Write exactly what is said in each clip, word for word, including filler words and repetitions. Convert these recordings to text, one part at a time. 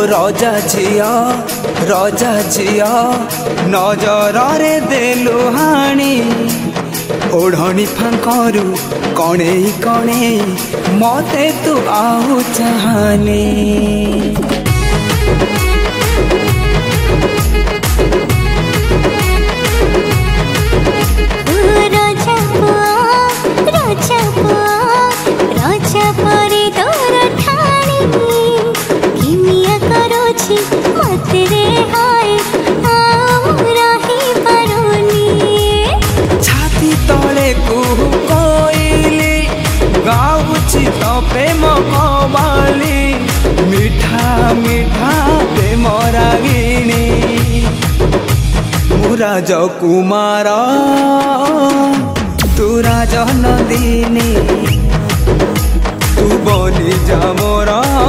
रजा झिया रजा झिया नजर रे देलु हाणी ओढ़नी फांकरू कणे कणे मते तू आउ चाहनी प्रेम कवाली मीठा मीठा प्रेम रागिणी मु राजकुमार तू राजनंदिनी तू बनी जा मोर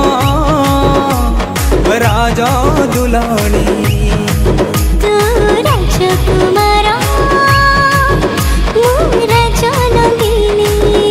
राज दुलानी तू राजकुमार मु राजनंदिनी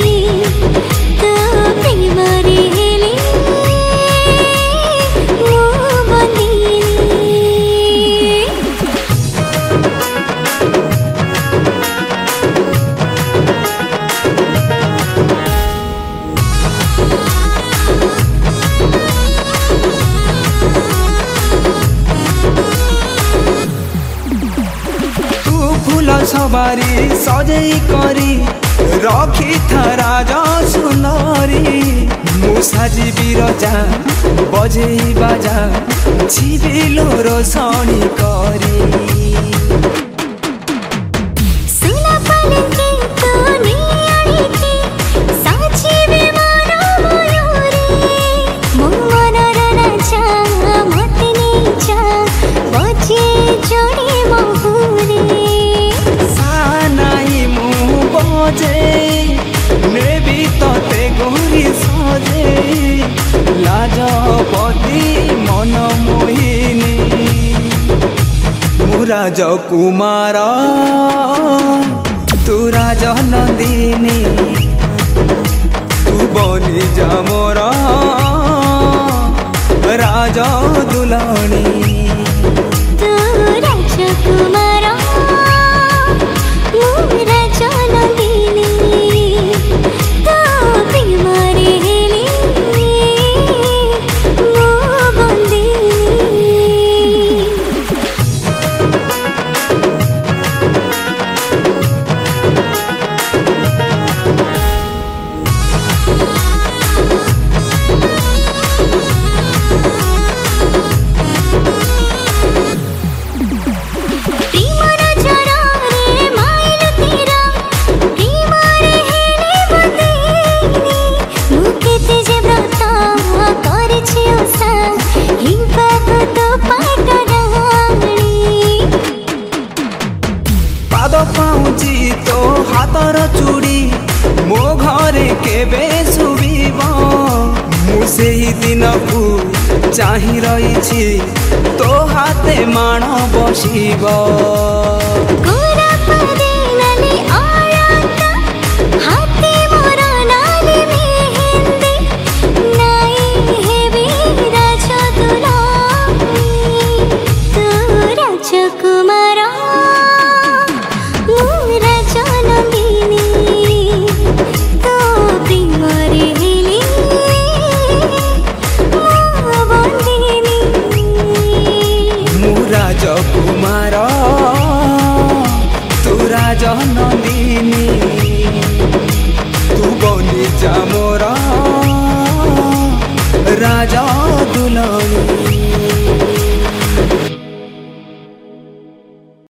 सवारी सजई करी रखी था राजा सुंदरी मुसा जीवी रजा बजेई बाजा जीविलो रोशनी करी लाजपति मन मोहिनी मु राजकुमार तू राजनंदिनी तू बनी जा मोर राज दुलानी तू राजकुमार मु राजनंदिनी तू प्रेमरे पाऊँची तो हाथर चूड़ी मो घरे केबे सुबीब मु सेही दिन को चाही रही तो हाथे माण बसिब राजकुमार तू राजनंदिनी तू बनी जा।